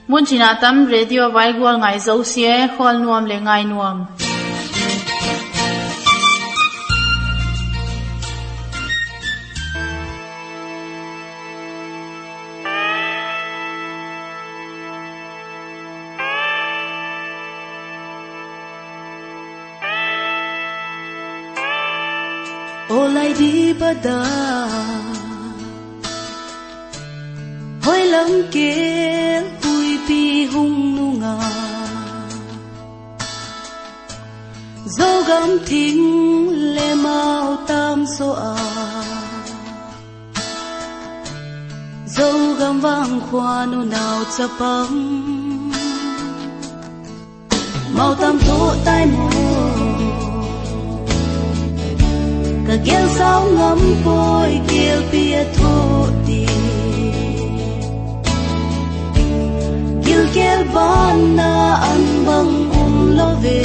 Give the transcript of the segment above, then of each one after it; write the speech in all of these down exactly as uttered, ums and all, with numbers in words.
mun china tam radio vaigwal ngai zo sie khol nuam le ngai nuam Olay di bada Hoy lam kel hui pi hung nunga Dâu gam thính lê mau tam so a Dâu gam vang khoa nu nào chapam Mau tam thô tai mô Cả kêu sao ngắm bôi kêu bia thô đi Kêu kêu ban na ăn bằng um lo về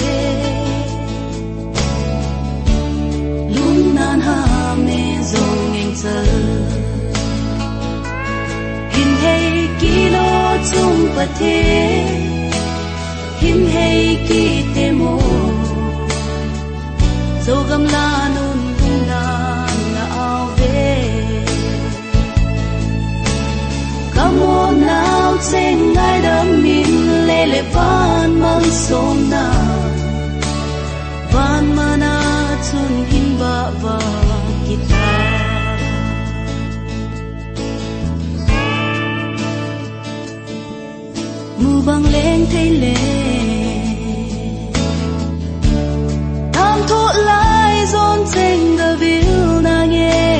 Lung nan ha mê dòng anh chờ Hình hay kì lô chung bà thế Hình hay kì tê mô Dâu gam la nun Kamu nào trên ngai đam min lê lê van mang sôm na van mana chun hin ba va kita mu bang leng thay lê tham thọ lại zon trên the vil na nghe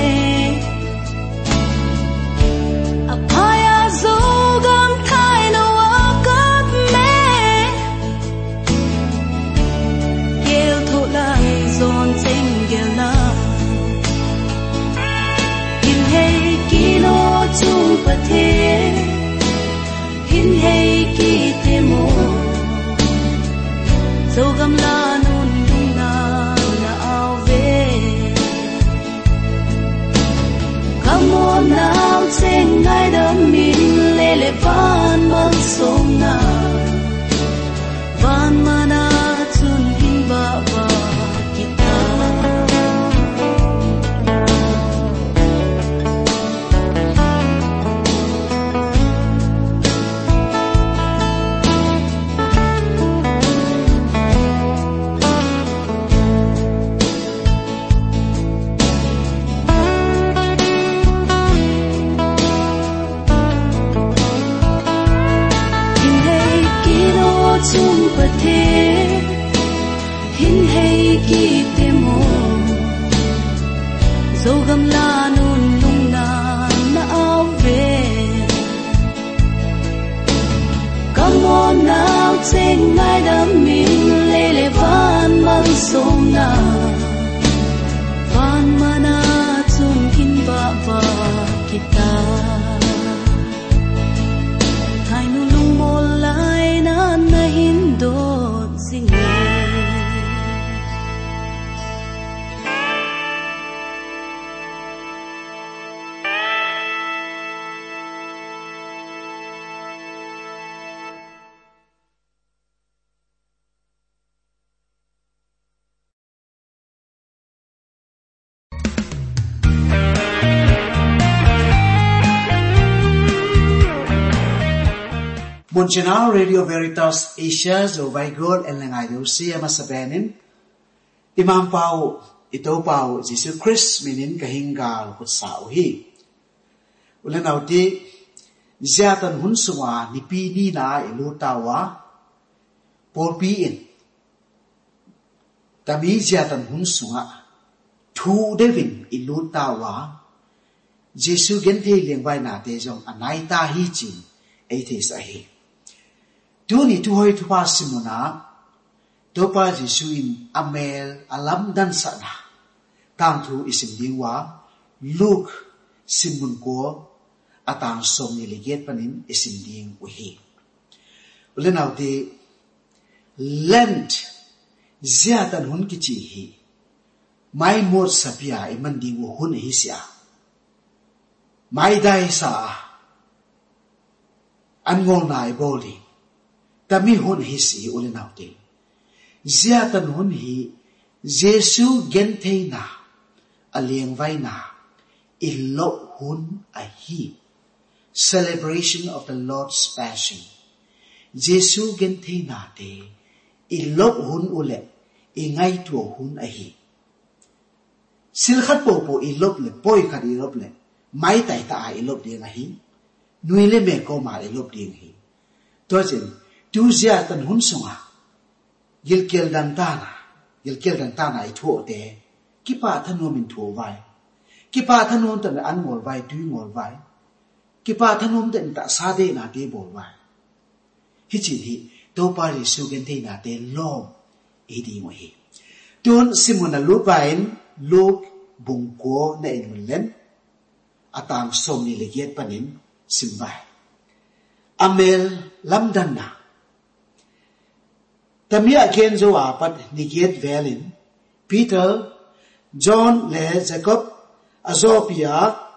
chung bà thế hin hay kỳ tê mô dâu gam la nun dung na na ao về cam môn nào trên ngai đam min lê lê van mang sông na van mana chun hin ba ba chung bà thế hin hay kỳ tê mô dâu gam la nun lung na na ao về cam môn nào trên ngai đam min lê lê van mang sôm na van mana chun hin ba va kita thay nu lung mô lại na na hin đốt dinh Munchina Radio Veritas Asia zo Vaigol en lengai do sia masabenin Imam Pau ito Pau Jesus Christ minin kahingal kut sao hi ulen auti ziatan hun suwa ni pi ni na ilutawa por pi in tami ziatan hun suwa thu devin ilutawa Jesus gen the leng vai na te jong anai ta hi chin ai the sa hi tu ni tu hoi tu pa simuna to pa Jesu in amel alam dan sana tang thu isim diwa Luke simun ko atang som ni liget panin isim ding uhi ulen auti Lent ziatan hun ki chi hi mai mor sapia iman ding wo hun hi sia mai dai sa an ngol nai boli tami hun hi si ule nau te zia tan hun hi Jesu gen thei na alieng vai na ilo hun a hi celebration of the Lord's Passion Jesu gen thei na te ilo hun ule ingai tu hun a hi sil khat po po ilop le poi khat ilop le mai tai ta ilop ding a hi nui le me ko ma ilop ding hi to chen tu zia tan hun songa gil kel dan ta na gil kel dan ta na i thu te ki pa thanu min thu vai ki pa thanu tan an ngol vai tu ngol vai ki pa thanu tan ta sa de na te bol vai hi chin hi to pa ri su gen thei na te lo e di mo hi tun simona lu vain luk bung ko na in mun len atang som ni le giat panin sim vai amel lamdan na tamia ken zo apat ni giat velin Peter John le Jacob azopia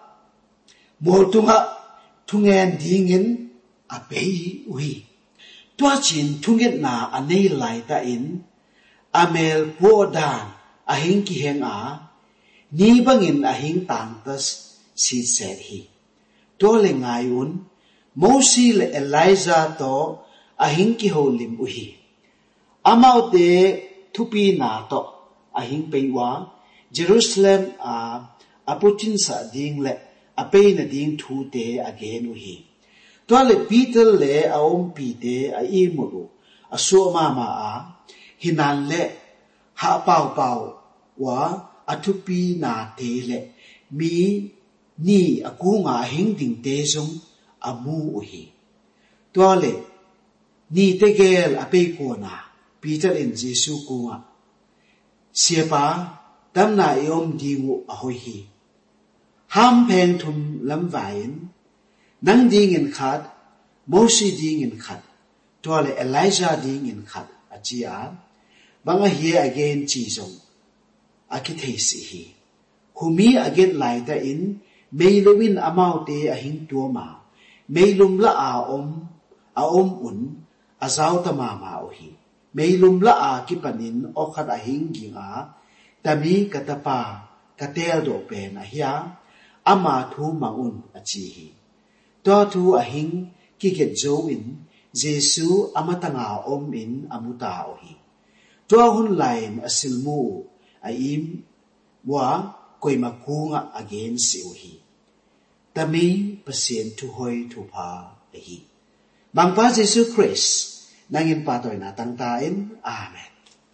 moltunga thungen dingin apei ui tua chin thungen na anei lai ta in amel po dan ahing ki heng a ni bangin ahing tang tas si set hi to le ngai un Moses le Elijah to ahing ki ho lim u hi amau te thupi na to ahing peiwa Jerusalem a aputin sa ding le apei na ding thu te again u hi to le Peter le aom pi te a i mu a so ma ma a hinan le ha pau pau wa athupi na te le mi ni akunga hing ding te sung amu uhi to le ni te gel ape ko na Peter in Jesu kunga siapa tamna yom dingu ahoi hi ham pen thum lam vain nang ding in khat Moses ding in khat to le Elijah ding in khat achia banga here again chisong akithei si hi humi again lai da in meilumin amau te ahing tuama meilum la a om a om un azau ta ma ma o hi meilum la a kipanin okhat ahing ginga tami katapa katel do pen ahia ama thu mangun achi hi to thu ahing kiket zo in Jesu amatanga om in amuta o hi to hun lain asilmu aim wa koi makunga again si o hi tami pasien tu hoi tu pa hi mangpa Jesu Christ nangin patoy na tangtain amen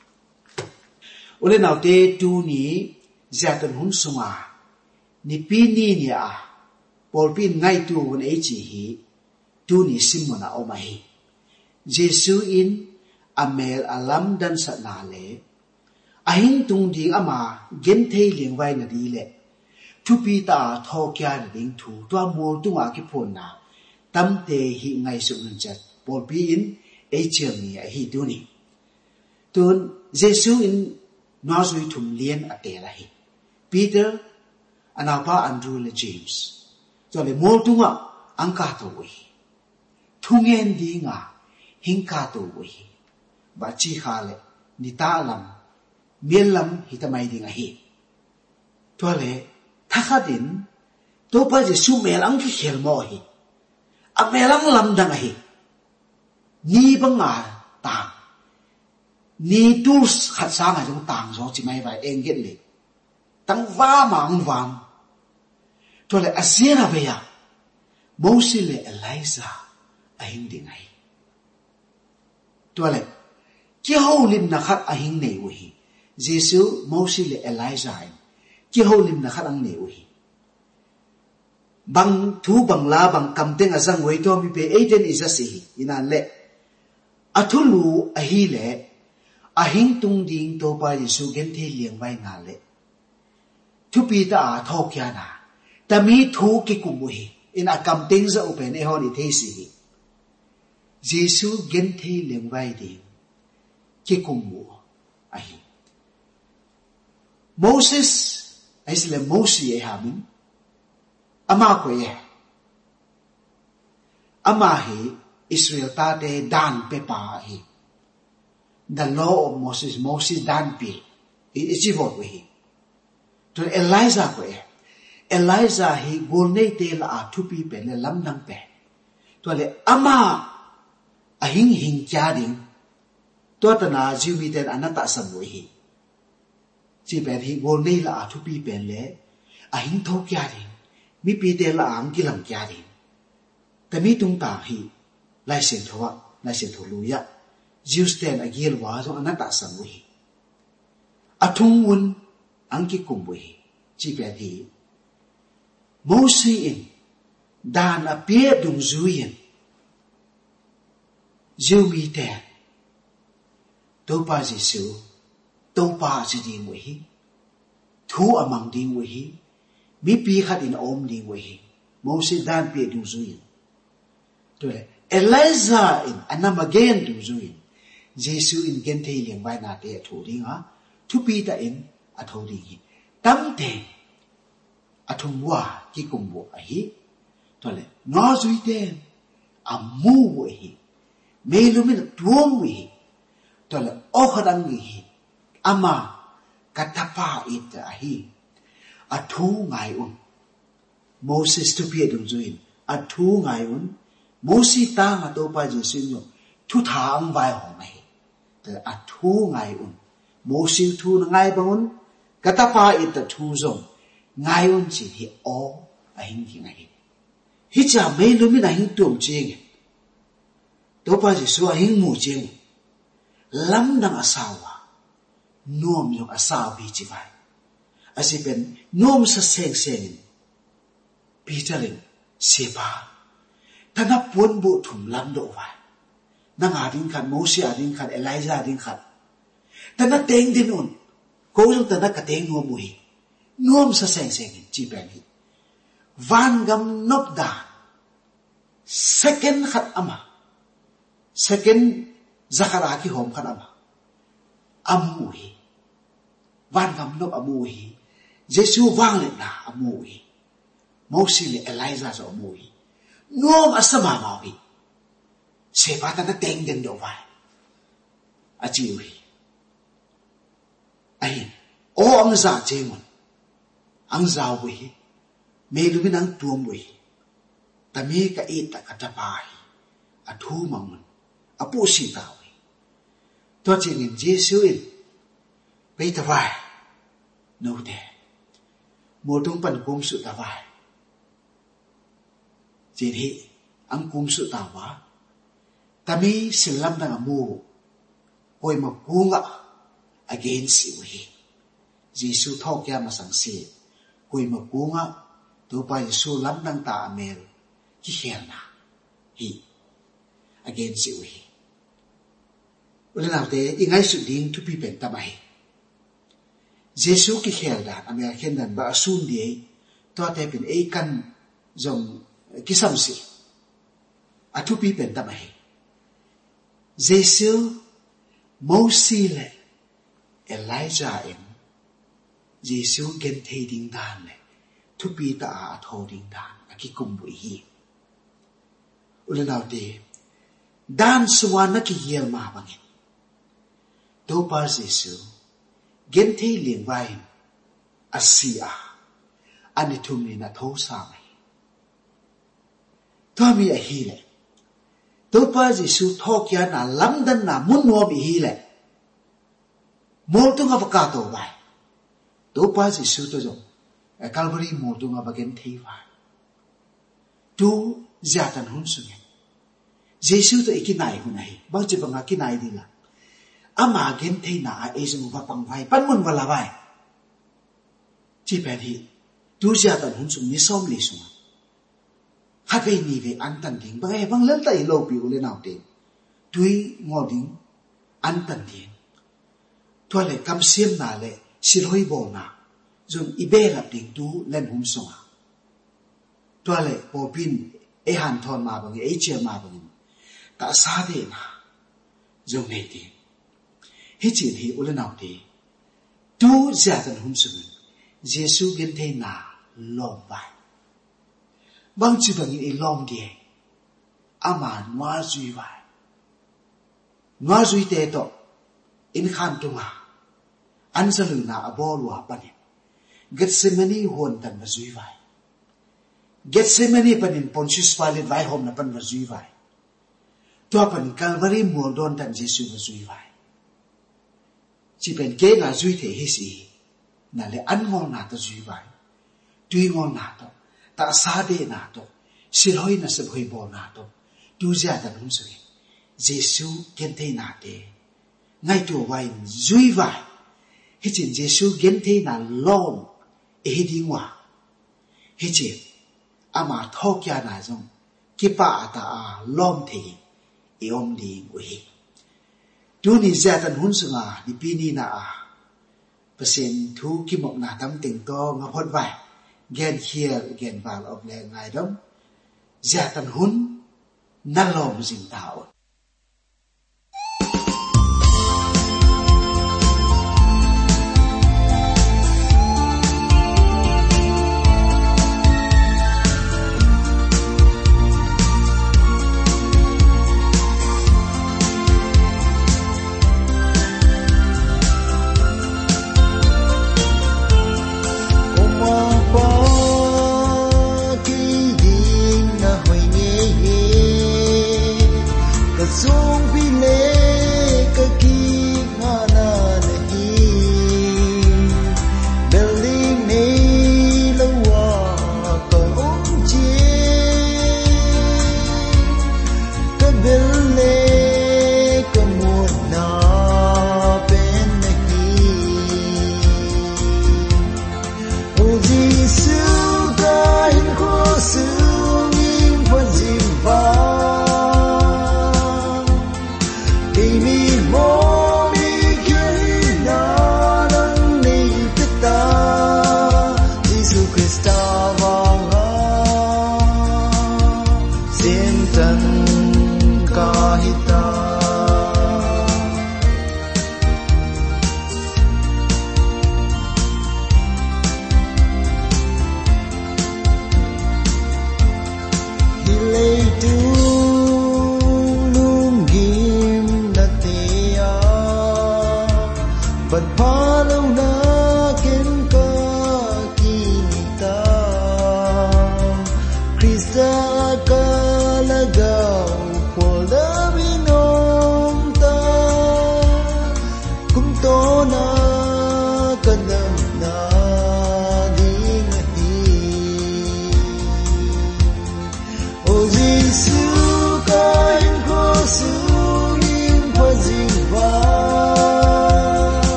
ule naute tu ni zatan hun sunga ni pini ni a polpin ngai tu un e chi hi tu ni simona o mai Jesu in amel alam dan sa na le ahing tung ding ama gen thei liang vai na di le thu pi ta tho kya na ding thu to mol tunga ki phon na tam te hi ngai su nun chat pol pi in e chem ni a hi tu ni tun Jesu in na zui thum lien ate la hi Peter anapa Andrew le James so le mol tunga angka to wi thungen dinga hingka to wi ba chi kha le ni ta lam miel lam hitamai ding a hi to le thakadin to pa Jesu melang ki khel mo hi a melang lam dang a hi ni banga ta ni tools khat sang a jong tang zo chi mai vai engget le tang va mang wang to le asiana be ya Moses le Elijah a hing ding ai to le ki ho lim na khat a hing nei wi Jesu Moses le Elijah ki ho lim na khat ang nei wi bang thu bang la bang kam teng a sang wei to mi pe eighteen is a si inan le athulu a hi le a hing tung ding to pa Jesu gen the liang vai na le thu pi ta a tho kya na tami thu ki ku mu hi in a kam teng za open e hon i the si Jesu gen the liang vai ding ki ku mu a hi Moses ai sile Moses e hamin ama ko ye ama hi Israel ta te dan pe pa hi the law of Moses Moses dan pe ichi vot we hi to Elijah ko e Elijah hi gol nei te la a thu pi pe le lam nang pe to le ama a hing hing kya ding to ta na jiu mi ten anata sam we hi chi pe hi gol nei la a thu pi pe le a hing tho kya ding mi pi te la ang ki lam kya ding ta mi tung ta hi lai sen thowa lai sen tho lu ya jiu sten a gel wa so anata sam we hi athung un ang ki kum we hi chi pe hi Moses in dan a pie dung zuyen jiu mi te to pa ji su to pa ji ding we hi thu amang ding we hi mi pi khat in om ding we hi Moses dan pie dung zuyen to le Elijah in anam again dung zuyen Jesus in gen thei liang bai na te thu ding ha thu pi ta in a tho ding hi tam te athung wa ki kum bo a hi to le no zui te a mu we hi me lu min tuom we hi to le o khadang hi ama katapa it a hi a thu ngai un Moses to pi dung zuin a thu ngai un Moses ta ma to pa ji sin yo thu thang vai ho mai te a thu ngai un Moses thu ngai bangun katapa it ta thu zong ngai un chi hi o a hin ki ngai hi cha me lu min a hin tuom ching to pa ji so a hin mu ching lam dang asawa nom yung asaw bi chi vai asi pen nom sa seng seng pi chaling sepa tana pon bu thum lam do vai nang a ding khan Moses a ding khan Elijah a ding khan tana teng din un ko jong tana ka teng no mu hi nom sa seng seng chi pen hi van gam nop da second khat ama second zakara ki hom khat ama amu hi van gam nop amu hi Jesu wang le na amu hi Moses le Elijah so amu hi nom asama ma hi se pa ta na teng den do vai a chi hi ai o ang za che mon ang zao we me lu min ang tuom we ta me ka e ta ka ta pai a thu mang a pu si ta we to chi ngin Jesu in pe ta vai no de mo tung pan kum su ta vai chi hi ang kum su ta wa ta mi silam na mu poi ma kunga against we Jesu thok ya ma sang si kui ma kunga to pa Jesu lam nang ta amel ki hel na hi against you hi ule na te ingai su ding tu pi pen ta mai Jesu ki hel da amel khen dan ba sun die to te pen e kan jong ki sam si a tu pi pen ta mai Jesu Moses le Elijah in Jesu gen thei ding dan le thu pi ta a tho ding dan a ki kum bu hi ule naw te dan suwa na ki yel ma bangin do pa Jesu gen thei lien vai asia ani thum ni na tho sa mai to mi a hi le do pa Jesu tho kya na lam dan na mun no bi hi le mo tu nga ka to vai do pa Jesu to jong Calvary mo tu nga bagen thei vai tu zatan hun su Jesu to ikinai hu nai ba chi banga kinai di la ama gen thei na a esu ba pang vai pan mun wala vai chi pe hi tu zatan hun su ni som le su ha pe ni ve an tan ding ba bang len tai lo pi u le naw te tui ngo ding an tan ding to le kam sim na le silhoi bo na zung ibe la ding tu len hum songa to le po pin e han thon ma bang e che ma bang ta sa de na zung nei ti hi chin hi ule naw ti tu za tan hum sung Jesu gen the na lom bai bang chi bang i lom die ama noa zui vai noa zui te to in khan tunga anzalu na abolwa panin Gethsemane hon tan zui vai Gethsemane panin Pontius Pilate vai hom na pan zui vai to pan Calvary mul don tan Jesu zui vai chỉ bên kế là duy thể hay gì là lẽ ăn ngon nào ta duy vậy tuy ngon nào đó ta xa đê nào đó xin lỗi là sự hồi bỏ nào đó tu ra ta đúng rồi Giêsu kiến thế nào thế ngay chỗ vậy duy vậy hết chuyện Giêsu kiến thế nào lon ấy đi ngoài hết chuyện ama thâu kia nào giống cái bà ta lom thì iom đi ngoài tu ni zatan hun sunga ni pini na a pasen thu ki mok na tam ting to nga phot vai gen here gen val of le ngai dom zatan hun na lom jing tao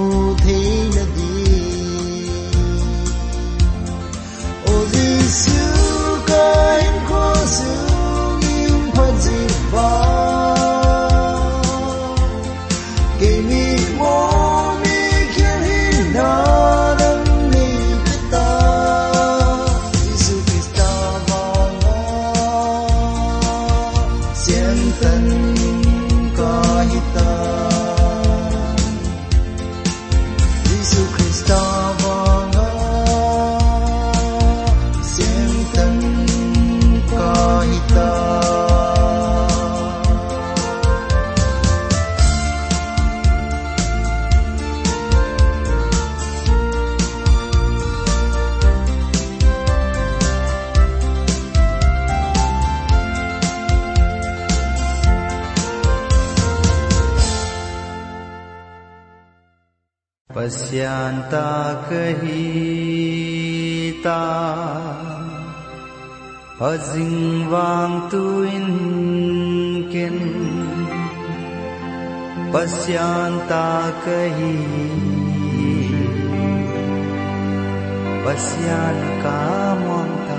Giêsu pasyanta kahita Hazing vang tuin ken pasyanta kahi pasyan kamong ta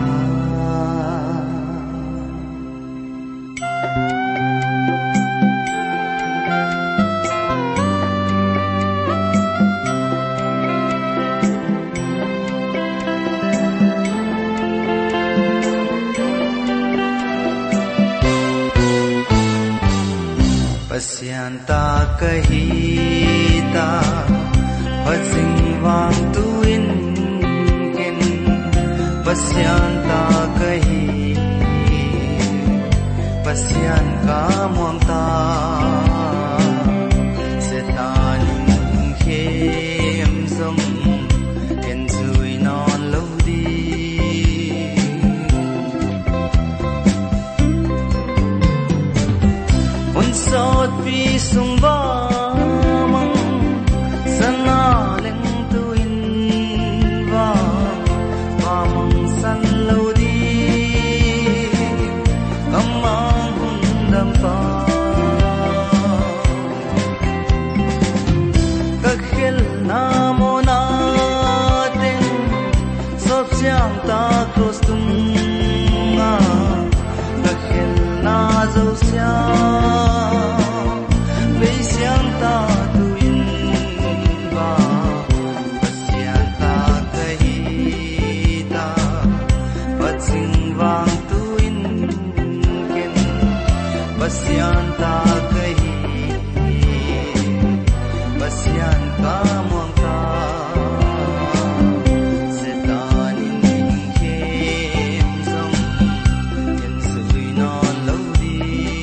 pasyanta kahita hazing vang tuin ken pasyanta kahi pasyan kamong ta setaning khem som en zui non lo di un sot pi sung ba mang sana leng tuin ba ba mang san lo di kamang hundam pa kakhel na mo natin sop siang ta cross tung nga kakhel na zo siang bay siang ta tuin ba pasyanta kahita patsing vang tuin ken pasyanta kahi pasyan kamong ta setanin khem som ken sui non lo di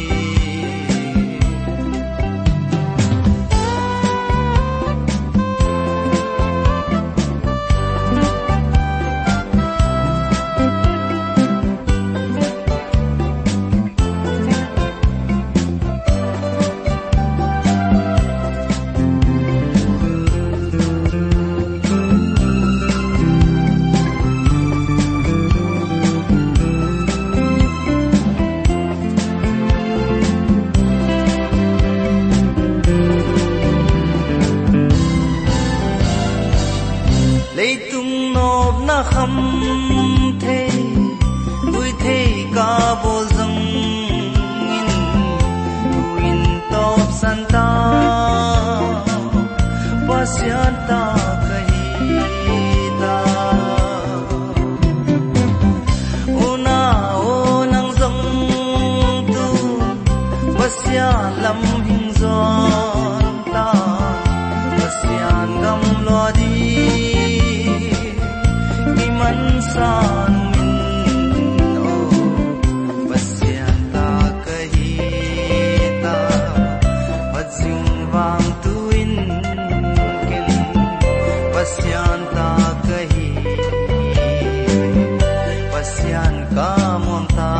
leitung nop na kham the vui the ka bo zang in in top santa pasyanta kahita una onang zong tu pasyan lam hing zon ta pasyan gam lo di man san min o pasyanta kahita hazing vang tuin ken pasyanta kahi pasyan kamong ta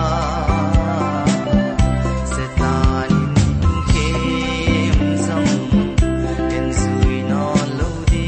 setanin khem sam ken sui non lo di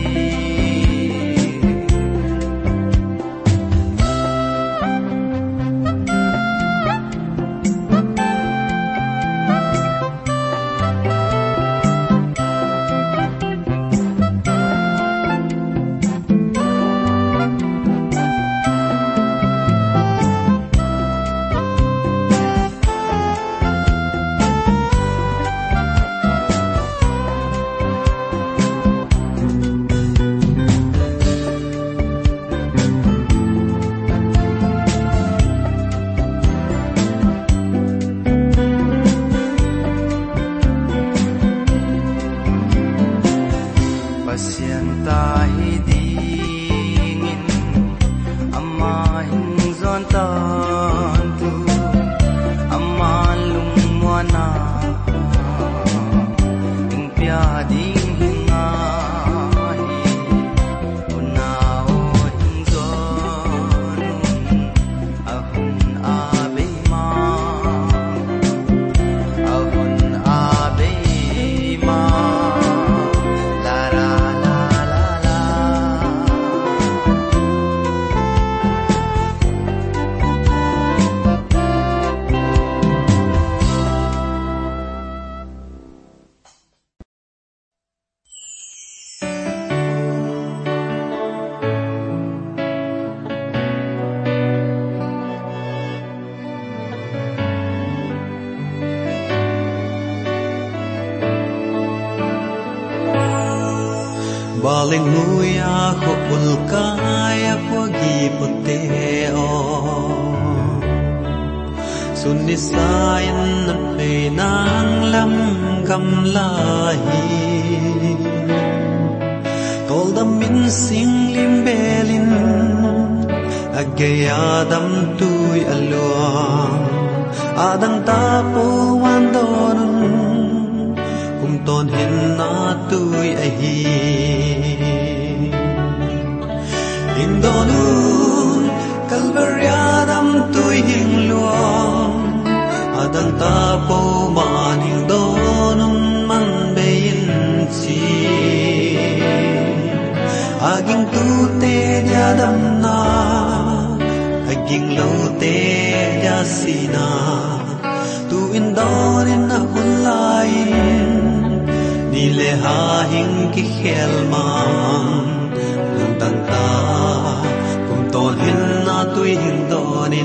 Baling nguya ko ulkaya pagi puteo Sunisayan na pinang lam kamlahi Koldamin sing limbelin Agayadam tuy aluang Adang tapo wandonun Kumton hin na tuy ahi Indonun kalbaryadam tuy hing luang Adang tapo maning donun man bayin si Aging tute diadam na Aging lote diasina Tuin dorin na hunlain Nilehahing kikhelmang Nandang ta Kumtonhin na tuwing donin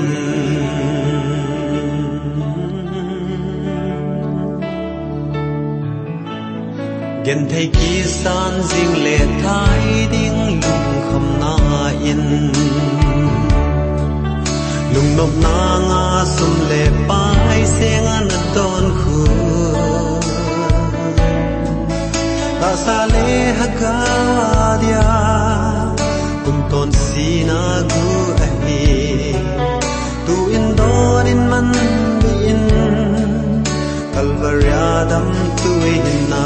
Gentay kisan zing le thai ding lung kham na in Lung nop na nga sum le pai seng an don khu Ta sa le hagadia kum ton sina gu ahi Tu in don in man bin kalvaryadam tu in na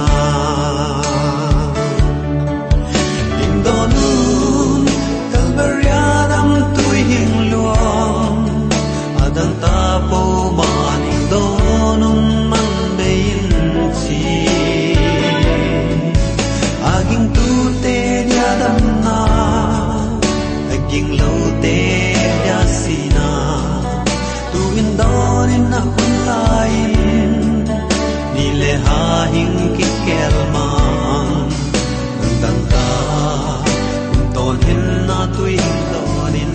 Indonun kalvaryadam tu hing luang Adang tapo maning donun man bayin si Aging tute diadam na Aging lote diasina Tuwin donin na hunlain Nilehahing kikelmang Nandang ta Kumtonhin na tuwing donin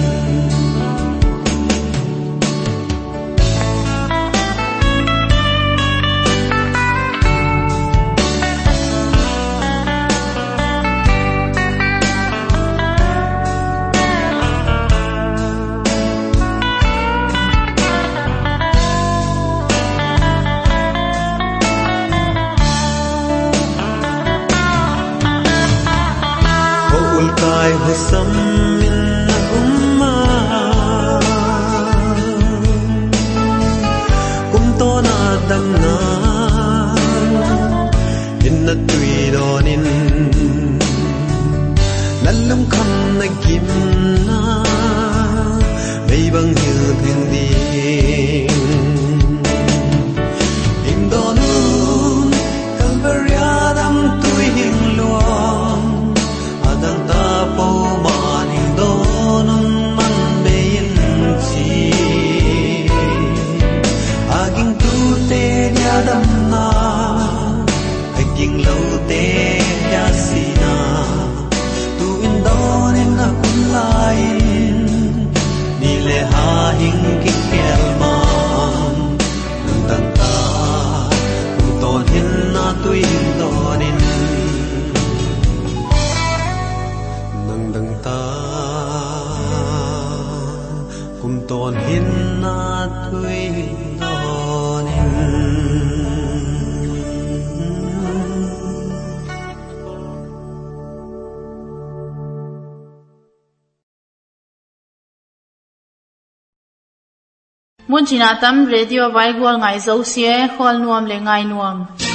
Kai husam min umma kum to na dang na in na tui donin lalum kham na kim na bay bang hiu theng ding in donun kalvaryadam tui hing luang Adang tapo maning donun man bayin si Aging tute diadam na Aging lote diasina Tuin donin na kunlain Nilehahing kikelmang Nandang ta Kumtonhin na tuin donin Kumton hin na tuwing donin Mun china tam radio vai gwal ngai zo sie khol nuam le ngai nuam